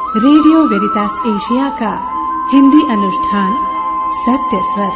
Radio वेरितास Asia का हिंदी अनुष्ठान सत्य स्वर।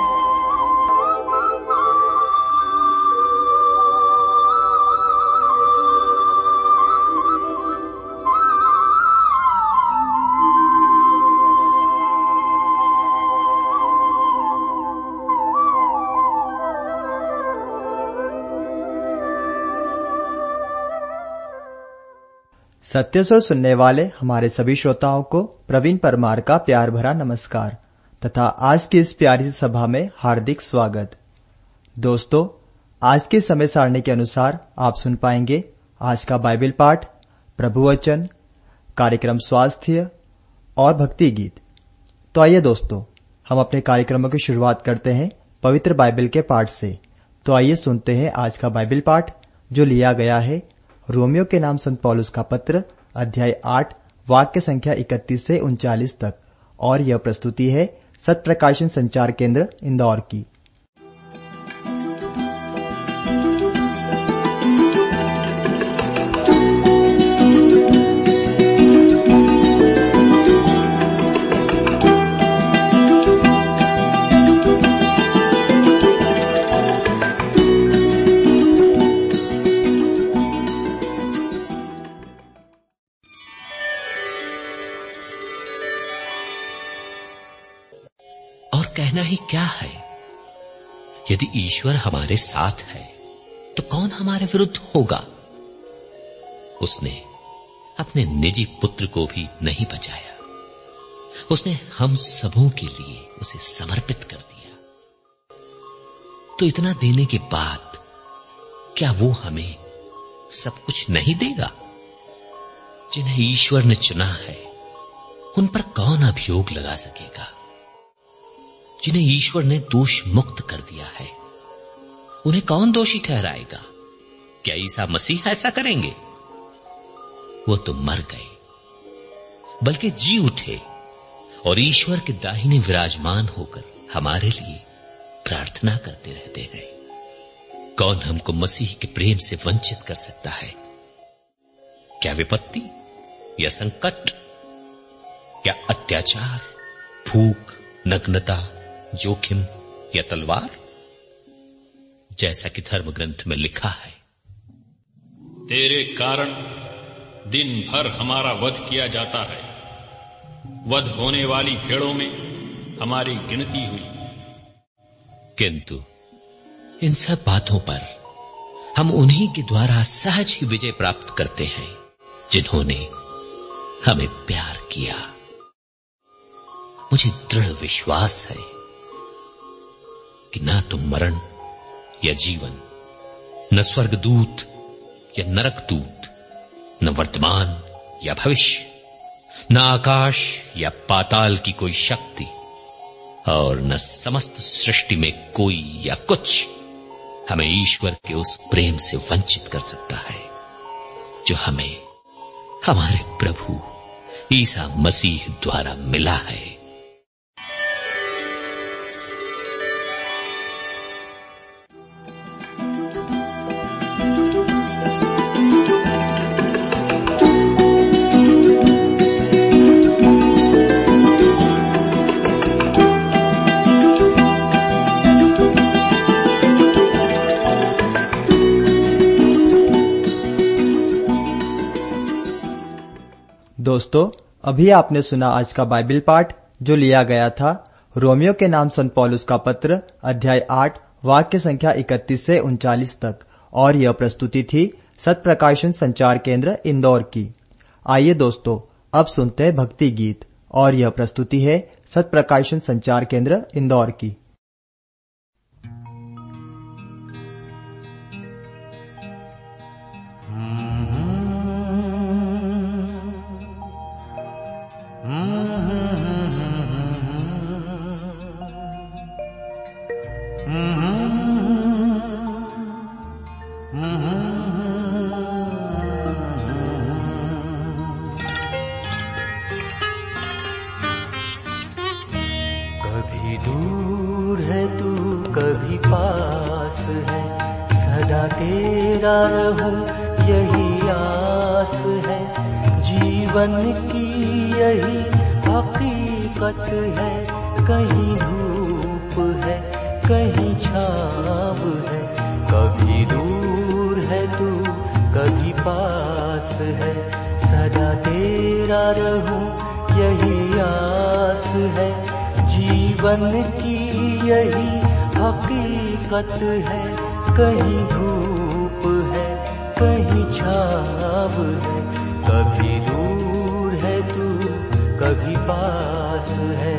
सत्य स्वर सुनने वाले हमारे सभी श्रोताओं को प्रवीण परमार का प्यार भरा नमस्कार तथा आज की इस प्यारी सभा में हार्दिक स्वागत। दोस्तों, आज के समय सारणी के अनुसार आप सुन पाएंगे आज का बाइबल पाठ, प्रभु वचन, कार्यक्रम स्वास्थ्य और भक्ति गीत। तो आइए दोस्तों, हम अपने कार्यक्रमों की शुरुआत करते हैं पवित्र बाइबल के पाठ से। तो आइए सुनते हैं आज का बाइबल पाठ जो लिया गया है रोमियो के नाम संत पौलुस का पत्र अध्याय 8 वाक्य संख्या 31 से 39 तक, और यह प्रस्तुति है सत्य प्रकाशन संचार केंद्र इंदौर की। कहना ही क्या है, यदि ईश्वर हमारे साथ है तो कौन हमारे विरुद्ध होगा। उसने अपने निजी पुत्र को भी नहीं बचाया, उसने हम सबों के लिए उसे समर्पित कर दिया। तो इतना देने के बाद क्या वो हमें सब कुछ नहीं देगा? जिन्हें ईश्वर ने चुना है उन पर कौन अभियोग लगा सकेगा? जिन्हें ईश्वर ने दोष मुक्त कर दिया है उन्हें कौन दोषी ठहराएगा? क्या ईसा मसीह ऐसा करेंगे? वो तो मर गए, बल्कि जी उठे और ईश्वर के दाहिने विराजमान होकर हमारे लिए प्रार्थना करते रहते हैं। कौन हमको मसीह के प्रेम से वंचित कर सकता है? क्या विपत्ति या संकट, क्या अत्याचार, भूख, नग्नता, जोखिम या तलवार? जैसा कि धर्म ग्रंथ में लिखा है, तेरे कारण दिन भर हमारा वध किया जाता है, वध होने वाली भेड़ों में हमारी गिनती हुई। किंतु इन सब बातों पर हम उन्हीं के द्वारा सहज ही विजय प्राप्त करते हैं जिन्होंने हमें प्यार किया। मुझे दृढ़ विश्वास है कि ना तो मरण या जीवन, न स्वर्गदूत या नरकदूत, न वर्तमान या भविष्य, न आकाश या पाताल की कोई शक्ति और न समस्त सृष्टि में कोई या कुछ हमें ईश्वर के उस प्रेम से वंचित कर सकता है जो हमें हमारे प्रभु ईसा मसीह द्वारा मिला है। दोस्तों, अभी आपने सुना आज का बाइबल पाठ जो लिया गया था रोमियो के नाम संत पौलुस का पत्र अध्याय 8 वाक्य संख्या 31 से 39 तक, और यह प्रस्तुति थी सत्य प्रकाशन संचार केंद्र इंदौर की। आइए दोस्तों, अब सुनते हैं भक्ति गीत, और यह प्रस्तुति है सत्य प्रकाशन संचार केंद्र इंदौर की। कभी दूर है तू, कभी पास है, सदा तेरा रहूं यही आस है, जीवन की यही हकीकत है। कहीं धूप है कहीं छाव है, कभी दूर है तू कभी पास है। सदा तेरा रहूं यही आस है, जीवन की यही हकीकत है। कहीं धूप है कहीं छाव है, कभी दूर है तू कभी पास है।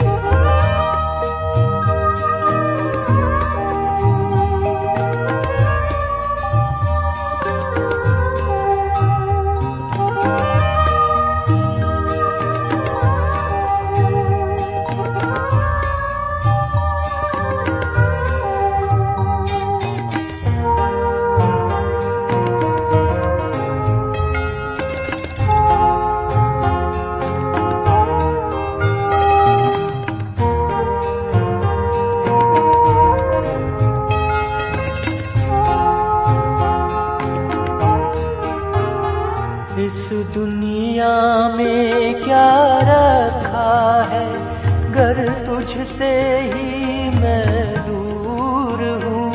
दुनिया में क्या रखा है, घर तुझसे ही मैं दूर हूँ।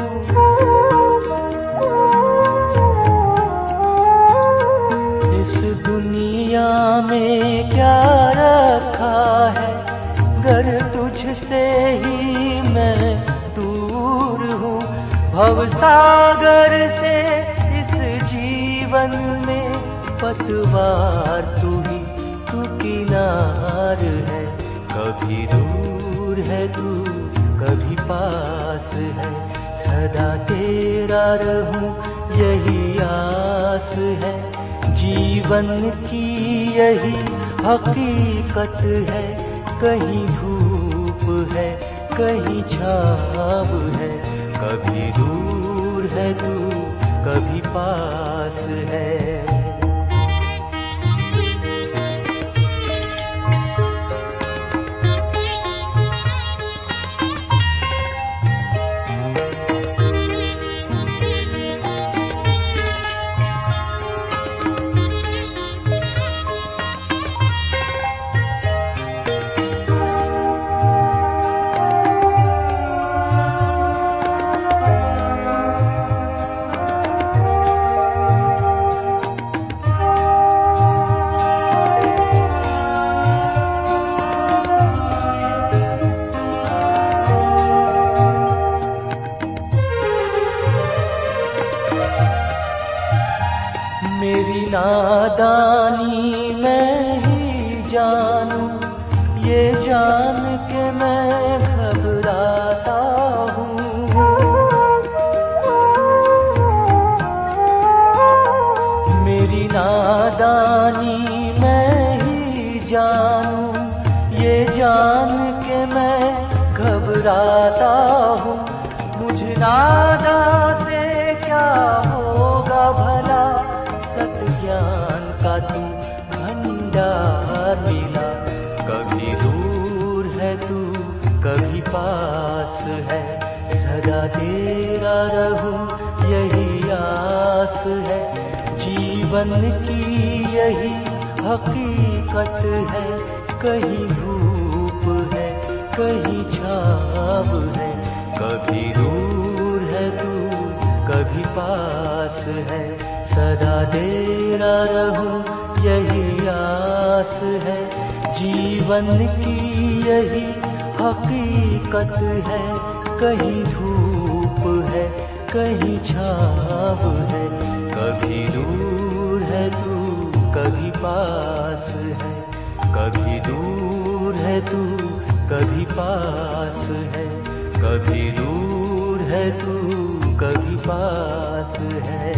इस दुनिया में क्या रखा है, घर तुझसे ही मैं दूर हूँ। भवसागर से इस जीवन में पतवार तू ही तू किनार है, कभी दूर है तू कभी पास है। सदा तेरा रहूं यही आस है, जीवन की यही हकीकत है। कहीं धूप है कहीं छाव है, कभी दूर है तू कभी पास है। मेरी नादानी मैं ही जानूं, ये जान के मैं घबराता हूँ। मेरी नादानी मैं ही जानूं, ये जान के मैं घबराता हूँ। मुझ नादा से क्या होगा भला, ज्ञान का तू भंडार मिला। कभी दूर है तू कभी पास है, सदा तेरा रहूं यही आस है। जीवन की यही हकीकत है, कहीं धूप है कहीं छाव है, कभी दूर है तू कभी पास है। सदा तेरा रहूं यही आस है, जीवन की यही हकीकत है। कहीं धूप है कहीं छाव है, कभी दूर है तू कभी पास है। कभी दूर है तू कभी पास है, कभी दूर है तू कभी पास है।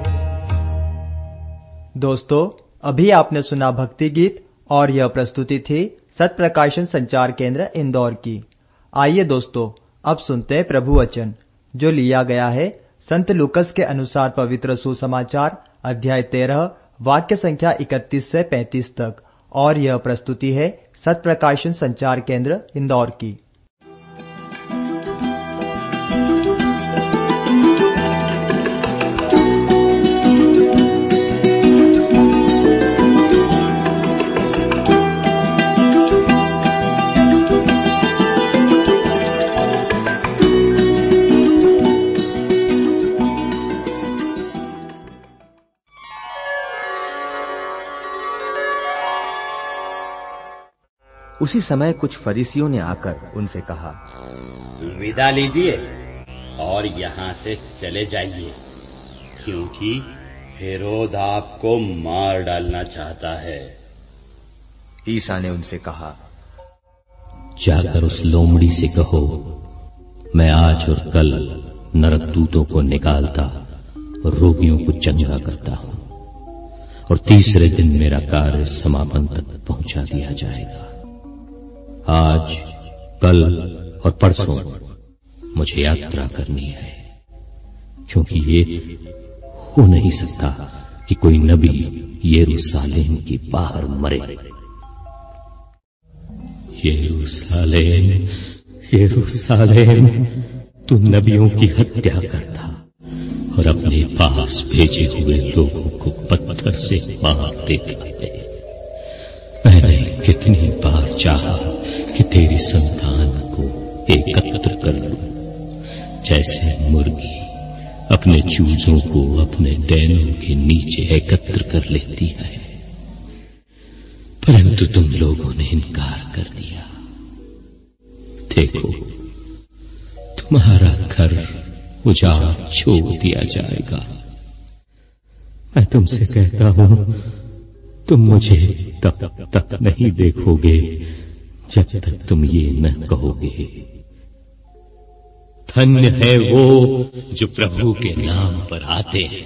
दोस्तों, अभी आपने सुना भक्ति गीत और यह प्रस्तुति थी सत्य प्रकाशन संचार केंद्र इंदौर की। आइए दोस्तों, अब सुनते हैं प्रभु वचन जो लिया गया है संत लूकस के अनुसार पवित्र सुसमाचार अध्याय 13 वाक्य संख्या 31 से 35 तक, और यह प्रस्तुति है सत्य प्रकाशन संचार केंद्र इंदौर की। उसी समय कुछ फरीसियों ने आकर उनसे कहा, विदा लीजिए और यहाँ से चले जाइए, क्योंकि हेरोद आपको मार डालना चाहता है। ईसा ने उनसे कहा, जाकर उस लोमड़ी से कहो, मैं आज और कल नरकदूतों को निकालता और रोगियों को चंगा करता हूं, और तीसरे दिन मेरा कार्य समापन तक पहुंचा दिया जाएगा। आज, कल और परसों मुझे यात्रा करनी है, क्योंकि ये हो नहीं सकता कि कोई नबी यरूशलेम की बाहर मरे। यरूशलेम, यरूशलेम, तू नबियों की हत्या करता और अपने पास भेजे हुए लोगों को पत्थर से मार देता है। मैंने कितनी बार चाहा कि तेरी संतान को एकत्र कर लूं, जैसे मुर्गी अपने चूजों को अपने डैनों के नीचे एकत्र कर लेती है, परंतु तुम लोगों ने इनकार कर दिया। देखो, तुम्हारा घर उजाड़ छोड़ दिया जाएगा। मैं तुमसे कहता हूं, तुम मुझे तब तक नहीं देखोगे जब तक तुम ये न कहोगे, धन्य है वो जो प्रभु के नाम पर आते हैं।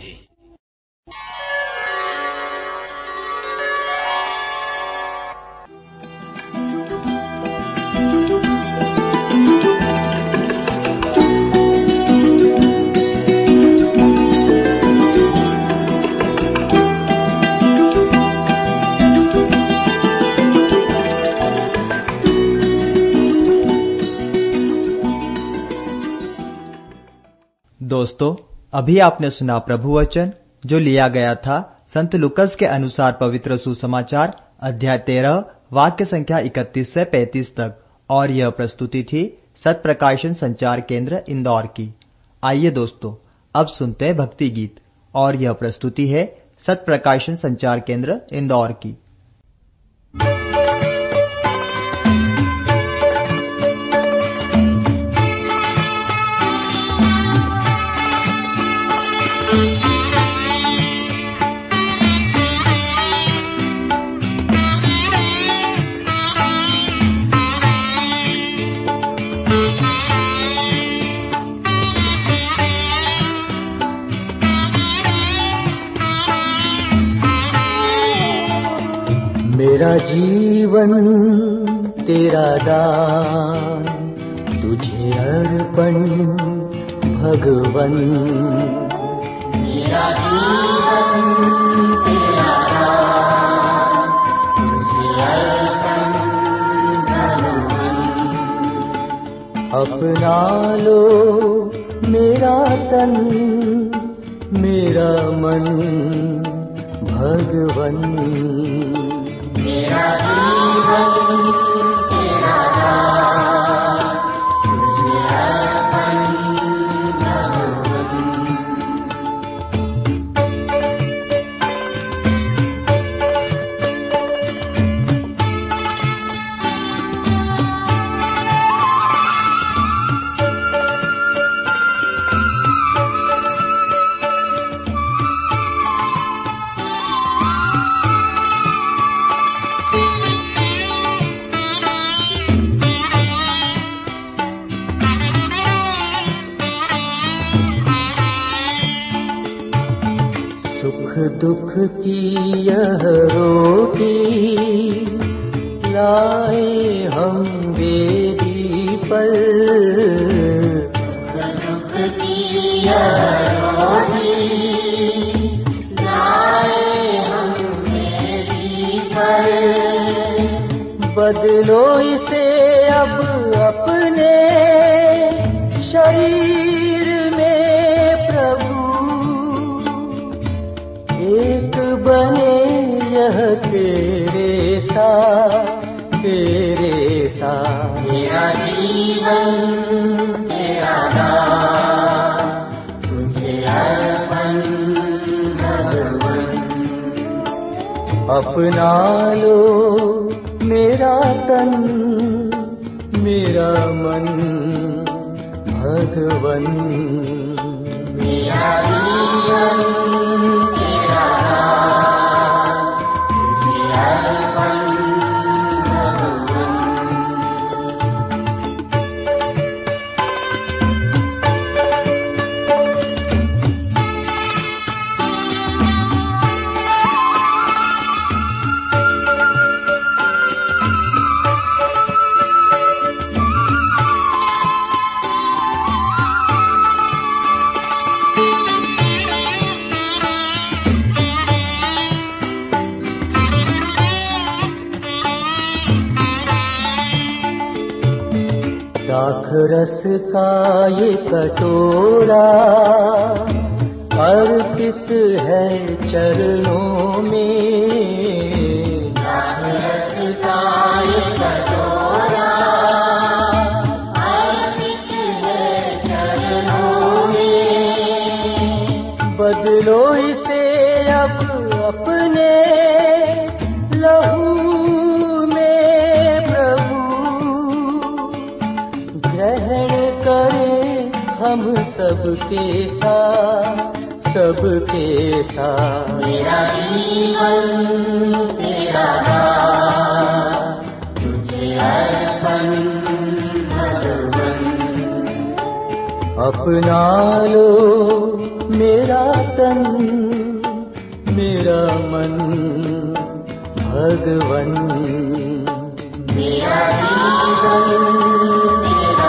दोस्तों, अभी आपने सुना प्रभु वचन जो लिया गया था संत लुकस के अनुसार पवित्र सुसमाचार अध्याय 13 वाक्य संख्या 31 से 35 तक, और यह प्रस्तुति थी सत प्रकाशन संचार केंद्र इंदौर की। आइए दोस्तों, अब सुनते हैं भक्ति गीत, और यह प्रस्तुति है सत प्रकाशन संचार केंद्र इंदौर की। मेरा जीवन तेरा दान, तुझे अर्पण भगवन। मेरा जीवन तेरा दान, तुझे अर्पण भगवन। अपना लो मेरा तन, मेरा मन भगवन। मेरा जीवन तेरा दान, तुझे अर्पण भगवन। दुख की यह रोटी लाए हम वेदी पर। दुख की यह रोटी लाए हम वेदी पर। बदलो इसे अब अपने शरीर में प्रभु, एक बने यह तेरे साथ, तेरे साथ। मेरा जीवन तेरा दान, तुझे अर्पण भगवन। अपना लो मेरा मेरा तन मेरा मन भगवन मेरा जीवन तेरा नाम तुझे अर्पण रस का ये कटोरा अर्पित है चरणों में रस का ये कटोरा अर्पित है चरणों में बदलो इसे अब अपने लहू हम सबके साथ मेरा जीवन तेरा नाम तुझे अर्पण भगवन अपना लो मेरा तन मेरा मन भगवन मेरा जीवन तेरा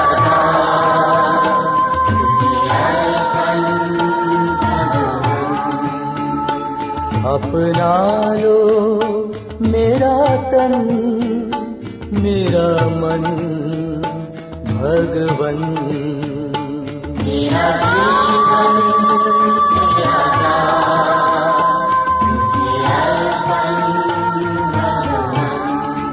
अपना लो मेरा तन मेरा मन भगवन मेरा जीवन तेरा नाम तुझे अर्पण भगवन।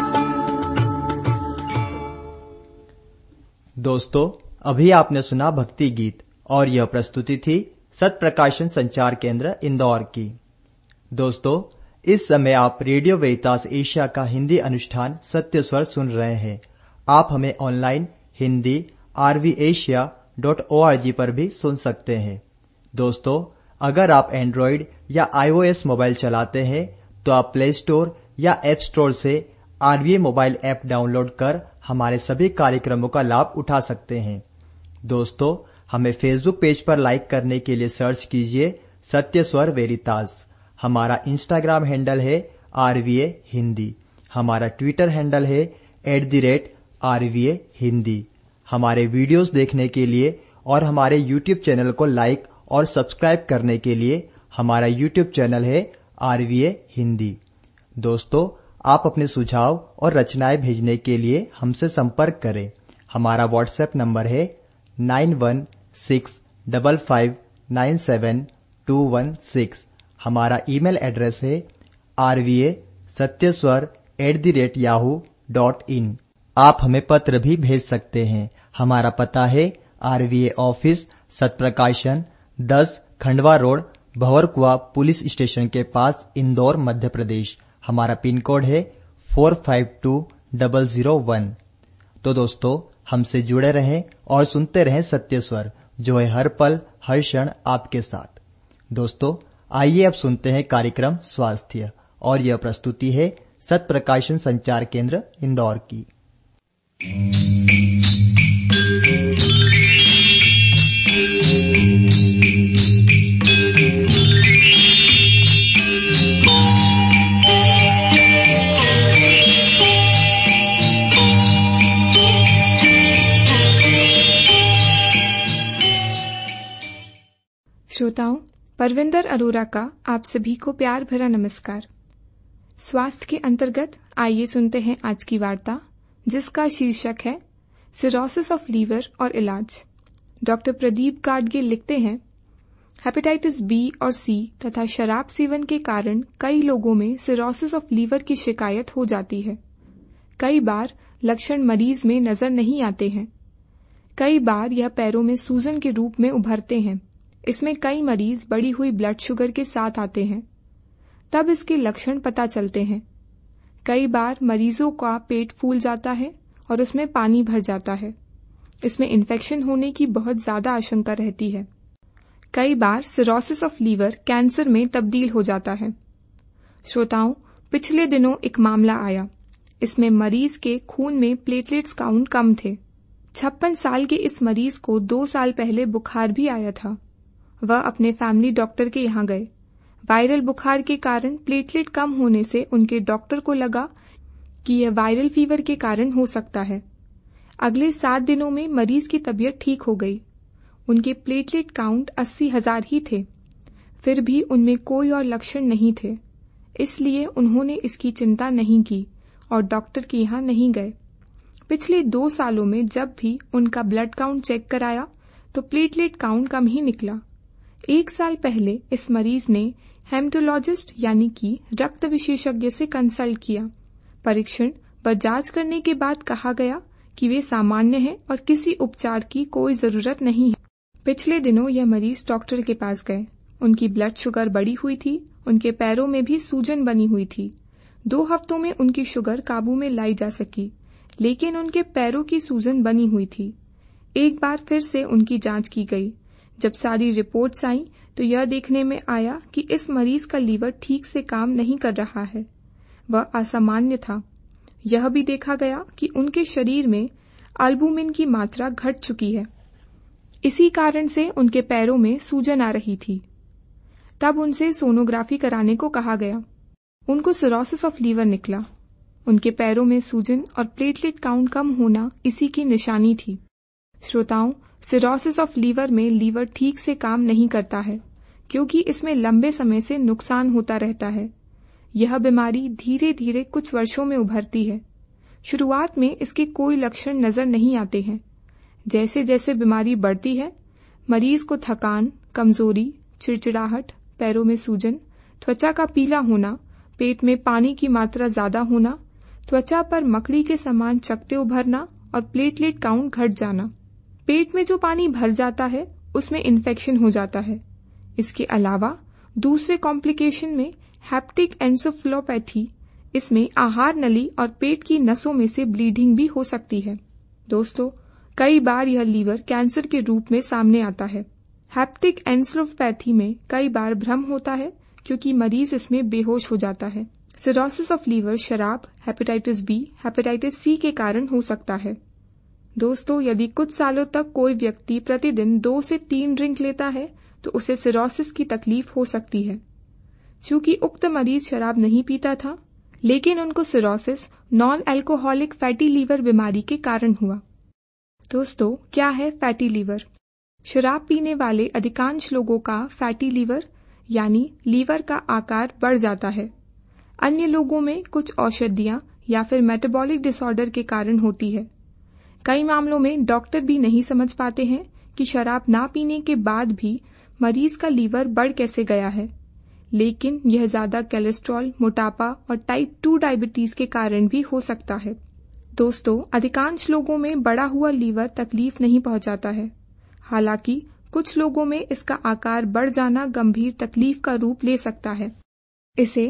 दोस्तों, अभी आपने सुना भक्ति गीत और यह प्रस्तुति थी सत प्रकाशन संचार केंद्र इंदौर की। दोस्तों, इस समय आप रेडियो वेरितास एशिया का हिंदी अनुष्ठान सत्य स्वर सुन रहे हैं। आप हमें ऑनलाइन हिंदी rvasia.org पर भी सुन सकते हैं। दोस्तों, अगर आप एंड्रॉइड या iOS मोबाइल चलाते हैं तो आप प्ले स्टोर या ऐप स्टोर से RVA मोबाइल ऐप डाउनलोड कर हमारे सभी कार्यक्रमों का लाभ उठा सकते हैं। दोस्तों, हमें फेसबुक पेज पर लाइक करने के लिए सर्च कीजिए सत्य स्वर वेरितास। हमारा इंस्टाग्राम हैंडल है RVA हिंदी। हमारा ट्विटर हैंडल है @RVA हिंदी। हमारे वीडियोस देखने के लिए और हमारे यूट्यूब चैनल को लाइक और सब्सक्राइब करने के लिए हमारा यूट्यूब चैनल है RVA हिंदी। दोस्तों, आप अपने सुझाव और रचनाएं भेजने के लिए हमसे संपर्क करें। हमारा व्हाट्सएप नंबर है 9165597216। हमारा ईमेल एड्रेस है rvasatyaswar@yahoo.in। आप हमें पत्र भी भेज सकते हैं। हमारा पता है RVA office Satprakashan 10 Khandwa road Bhanwarkuan police station के पास इंदौर मध्य प्रदेश। हमारा पिन कोड है 452001। तो दोस्तों, हमसे जुड़े रहें और सुनते रहें सत्य स्वर, जो है हर पल हर क्षण आपके साथ। दोस्तों, आइए अब सुनते हैं कार्यक्रम स्वास्थ्य और यह प्रस्तुति है सत प्रकाशन संचार केंद्र इंदौर की। श्रोताओं, परविंदर अरोरा का आप सभी को प्यार भरा नमस्कार। स्वास्थ्य के अंतर्गत आइए सुनते हैं आज की वार्ता, जिसका शीर्षक है सिरोसिस ऑफ लीवर और इलाज। डॉक्टर प्रदीप गाडगे लिखते हैं, हेपेटाइटिस बी और सी तथा शराब सेवन के कारण कई लोगों में सिरोसिस ऑफ लीवर की शिकायत हो जाती है। कई बार लक्षण मरीज में नजर नहीं आते हैं। कई बार यह पैरों में सूजन के रूप में उभरते हैं। इसमें कई मरीज बढ़ी हुई ब्लड शुगर के साथ आते हैं। तब इसके लक्षण पता चलते हैं। कई बार मरीजों का पेट फूल जाता है और उसमें पानी भर जाता है। इसमें इन्फेक्शन होने की बहुत ज्यादा आशंका रहती है। कई बार सिरोसिस ऑफ लीवर कैंसर में तब्दील हो जाता है। श्रोताओं, पिछले दिनों एक मामला आया। इसमें मरीज के खून में प्लेटलेट्स काउंट कम थे। 56 साल के इस मरीज को 2 साल पहले बुखार भी आया था। वह अपने फैमिली डॉक्टर के यहाँ गए। वायरल बुखार के कारण प्लेटलेट कम होने से उनके डॉक्टर को लगा कि यह वायरल फीवर के कारण हो सकता है। अगले 7 दिनों में मरीज की तबीयत ठीक हो गई। उनके प्लेटलेट काउंट 80,000 ही थे। फिर भी उनमें कोई और लक्षण नहीं थे, इसलिए उन्होंने इसकी चिंता नहीं की और डॉक्टर के यहाँ नहीं गए। पिछले 2 सालों में जब भी उनका ब्लड काउंट चेक कराया तो प्लेटलेट काउंट कम ही निकला। 1 साल पहले इस मरीज ने हेमेटोलॉजिस्ट यानी कि रक्त विशेषज्ञ से कंसल्ट किया। परीक्षण व जांच करने के बाद कहा गया कि वे सामान्य हैं और किसी उपचार की कोई जरूरत नहीं है। पिछले दिनों यह मरीज डॉक्टर के पास गए। उनकी ब्लड शुगर बढ़ी हुई थी। उनके पैरों में भी सूजन बनी हुई थी। 2 हफ्तों में उनकी शुगर काबू में लाई जा सकी, लेकिन उनके पैरों की सूजन बनी हुई थी। एक बार फिर से उनकी जांच की गई। जब सारी रिपोर्ट्स आई तो यह देखने में आया कि इस मरीज का लीवर ठीक से काम नहीं कर रहा है, वह असामान्य था। यह भी देखा गया कि उनके शरीर में अल्बुमिन की मात्रा घट चुकी है। इसी कारण से उनके पैरों में सूजन आ रही थी। तब उनसे सोनोग्राफी कराने को कहा गया। उनको सिरोसिस ऑफ लीवर निकला। उनके पैरों में सूजन और प्लेटलेट काउंट कम होना इसी की निशानी थी। श्रोताओं, सिरोसिस ऑफ लीवर में लीवर ठीक से काम नहीं करता है, क्योंकि इसमें लंबे समय से नुकसान होता रहता है। यह बीमारी धीरे धीरे कुछ वर्षों में उभरती है। शुरुआत में इसके कोई लक्षण नजर नहीं आते हैं। जैसे जैसे बीमारी बढ़ती है, मरीज को थकान, कमजोरी, चिड़चिड़ाहट, पैरों में सूजन, त्वचा का पीला होना, पेट में पानी की मात्रा ज्यादा होना, त्वचा पर मकड़ी के समान चकत्ते उभरना और प्लेटलेट काउंट घट जाना। पेट में जो पानी भर जाता है उसमें इन्फेक्शन हो जाता है। इसके अलावा दूसरे कॉम्प्लिकेशन में हेप्टिक एन्सेफेलोपैथी, इसमें आहार नली और पेट की नसों में से ब्लीडिंग भी हो सकती है। दोस्तों, कई बार यह लीवर कैंसर के रूप में सामने आता है। हेप्टिक एन्सेफेलोपैथी में कई बार भ्रम होता है क्योंकि मरीज इसमें बेहोश हो जाता है। सिरोसिस ऑफ लीवर शराब, हेपेटाइटिस बी, हेपेटाइटिस सी के कारण हो सकता है। दोस्तों, यदि कुछ सालों तक कोई व्यक्ति प्रतिदिन 2 से 3 ड्रिंक लेता है तो उसे सिरोसिस की तकलीफ हो सकती है। चूंकि उक्त मरीज शराब नहीं पीता था, लेकिन उनको cirrhosis non alcoholic fatty liver बीमारी के कारण हुआ। दोस्तों, क्या है फैटी लीवर? शराब पीने वाले अधिकांश लोगों का फैटी लीवर यानी लीवर का आकार बढ़ जाता है। अन्य लोगों में कुछ औषधियां या फिर मेटाबॉलिक डिसऑर्डर के कारण होती है। कई मामलों में डॉक्टर भी नहीं समझ पाते हैं कि शराब ना पीने के बाद भी मरीज का लीवर बढ़ कैसे गया है, लेकिन यह ज्यादा कोलेस्ट्रॉल, मोटापा और टाइप 2 डायबिटीज के कारण भी हो सकता है। दोस्तों, अधिकांश लोगों में बढ़ा हुआ लीवर तकलीफ नहीं पहुंचाता है। हालांकि कुछ लोगों में इसका आकार बढ़ जाना गंभीर तकलीफ का रूप ले सकता है। इसे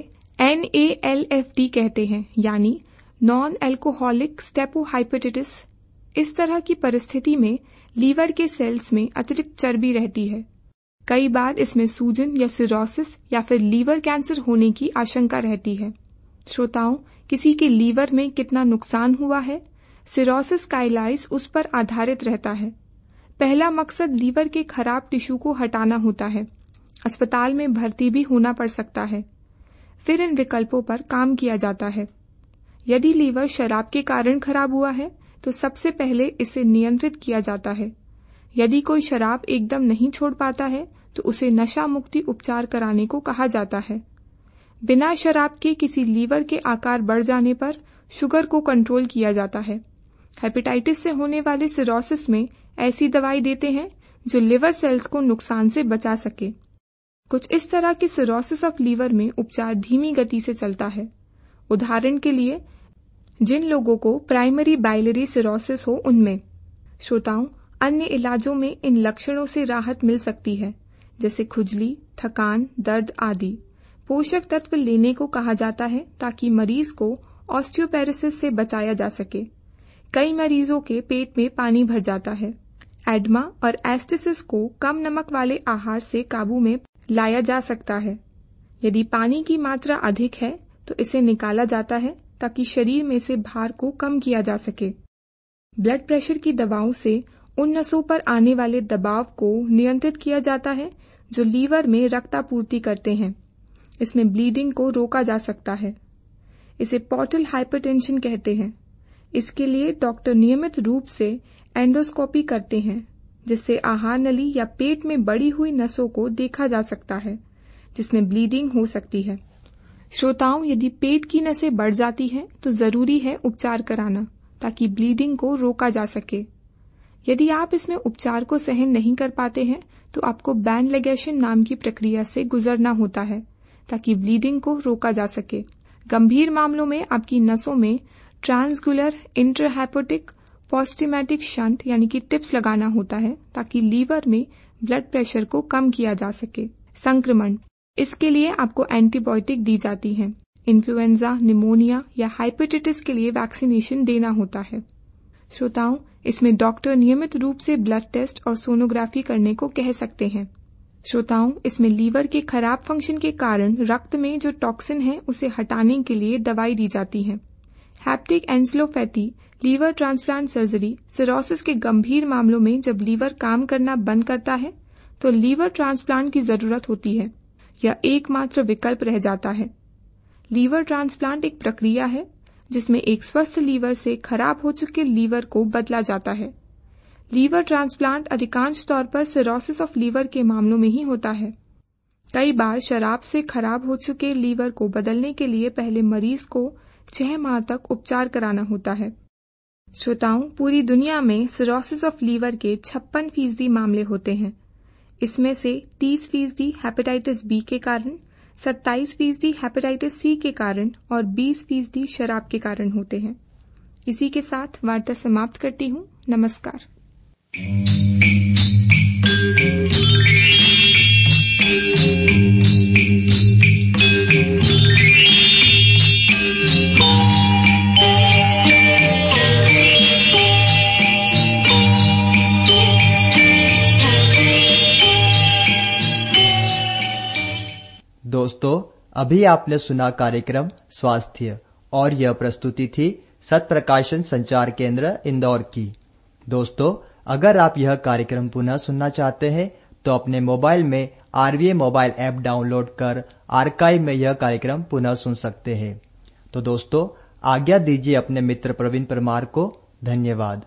NALFD कहते हैं, यानी नॉन अल्कोहलिक स्टेटोहाइपेटाइटिस। इस तरह की परिस्थिति में लीवर के सेल्स में अतिरिक्त चर्बी रहती है। कई बार इसमें सूजन या सिरोसिस या फिर लीवर कैंसर होने की आशंका रहती है। श्रोताओं, किसी के लीवर में कितना नुकसान हुआ है, सिरोसिस का इलाज उस पर आधारित रहता है। पहला मकसद लीवर के खराब टिश्यू को हटाना होता है। अस्पताल में भर्ती भी होना पड़ सकता है। फिर इन विकल्पों पर काम किया जाता है। यदि लीवर शराब के कारण खराब हुआ है तो सबसे पहले इसे नियंत्रित किया जाता है। यदि कोई शराब एकदम नहीं छोड़ पाता है तो उसे नशा मुक्ति उपचार कराने को कहा जाता है। बिना शराब के किसी लीवर के आकार बढ़ जाने पर शुगर को कंट्रोल किया जाता है। हेपेटाइटिस से होने वाले सिरोसिस में ऐसी दवाई देते हैं जो लिवर सेल्स को नुकसान से बचा सके। कुछ इस तरह के सिरोसिस ऑफ लीवर में उपचार धीमी गति से चलता है। उदाहरण के लिए, जिन लोगों को प्राइमरी बाइलरी सिरोसिस हो उनमें। श्रोताओं, अन्य इलाजों में इन लक्षणों से राहत मिल सकती है, जैसे खुजली, थकान, दर्द आदि। पोषक तत्व लेने को कहा जाता है ताकि मरीज को ऑस्टियोपेरोसिस से बचाया जा सके। कई मरीजों के पेट में पानी भर जाता है। एडमा और एस्टिसिस को कम नमक वाले आहार से काबू में लाया जा सकता है। यदि पानी की मात्रा अधिक है तो इसे निकाला जाता है ताकि शरीर में से भार को कम किया जा सके। ब्लड प्रेशर की दवाओं से उन नसों पर आने वाले दबाव को नियंत्रित किया जाता है जो लीवर में रक्तापूर्ति करते हैं। इसमें ब्लीडिंग को रोका जा सकता है। इसे पोर्टल हाइपरटेंशन कहते हैं। इसके लिए डॉक्टर नियमित रूप से एंडोस्कोपी करते हैं, जिससे आहार नली या पेट में बढ़ी हुई नसों को देखा जा सकता है, जिसमें ब्लीडिंग हो सकती है। श्रोताओं, यदि पेट की नसें बढ़ जाती हैं तो जरूरी है उपचार कराना ताकि ब्लीडिंग को रोका जा सके। यदि आप इसमें उपचार को सहन नहीं कर पाते हैं तो आपको बैन लिगेशन नाम की प्रक्रिया से गुजरना होता है ताकि ब्लीडिंग को रोका जा सके। गंभीर मामलों में आपकी नसों में ट्रांसगुलर इंट्राहेपेटिक पॉस्टिमेटिक शंट यानी कि टिप्स लगाना होता है ताकि लीवर में ब्लड प्रेशर को कम किया जा सके। संक्रमण, इसके लिए आपको एंटीबायोटिक दी जाती है। इन्फ्लुएंजा, निमोनिया या हेपेटाइटिस के लिए वैक्सीनेशन देना होता है। श्रोताओं, इसमें डॉक्टर नियमित रूप से ब्लड टेस्ट और सोनोग्राफी करने को कह सकते हैं। श्रोताओं, इसमें लीवर के खराब फंक्शन के कारण रक्त में जो टॉक्सिन है उसे हटाने के लिए दवाई दी जाती है। Hepatic encephalopathy, liver transplant surgery, cirrhosis के गंभीर मामलों में जब लीवर काम करना बंद करता है तो लीवर ट्रांसप्लांट की जरूरत होती है। यह एकमात्र विकल्प रह जाता है। लीवर ट्रांसप्लांट एक प्रक्रिया है जिसमें एक स्वस्थ लीवर से खराब हो चुके लीवर को बदला जाता है। लीवर ट्रांसप्लांट अधिकांश तौर पर सिरोसिस ऑफ लीवर के मामलों में ही होता है। कई बार शराब से खराब हो चुके लीवर को बदलने के लिए पहले मरीज को 6 माह तक उपचार कराना होता है। श्रोताओं, पूरी दुनिया में सिरोसिस ऑफ लीवर के 56% मामले होते हैं। इसमें से 30% हेपेटाइटिस बी के कारण, 27% हेपेटाइटिस सी के कारण और 20% शराब के कारण होते हैं। इसी के साथ वार्ता समाप्त करती हूँ। नमस्कार। दोस्तों, अभी आपने सुना कार्यक्रम स्वास्थ्य और यह प्रस्तुति थी सत्प्रकाशन संचार केंद्र इंदौर की। दोस्तों, अगर आप यह कार्यक्रम पुनः सुनना चाहते हैं तो अपने मोबाइल में आरवीए मोबाइल ऐप डाउनलोड कर आर्काइव में यह कार्यक्रम पुनः सुन सकते हैं। तो दोस्तों, आज्ञा दीजिए अपने मित्र प्रवीण परमार को। धन्यवाद।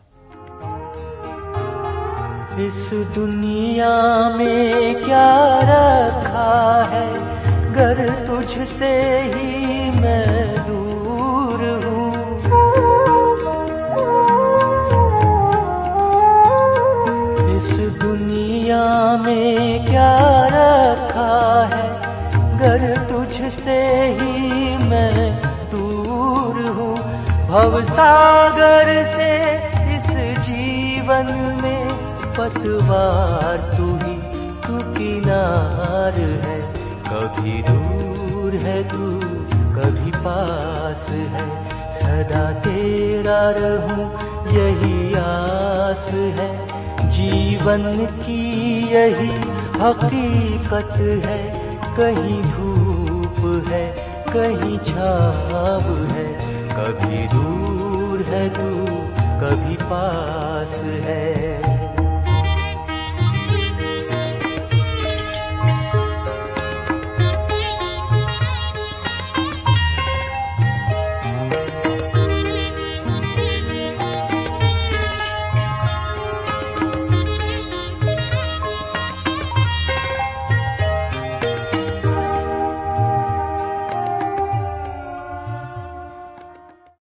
इस दुनिया में क्या रखा है, गर तुझसे ही मैं दूर हूँ। इस दुनिया में क्या रखा है, गर तुझसे ही मैं दूर हूँ। भवसागर से इस जीवन में पतवार तू ही तू किनार है। कभी दूर है तू, कभी पास है, सदा तेरा रहूं यही आस है। जीवन की यही हकीकत है, कहीं धूप है कहीं छाव है। कभी दूर है तू, कभी पास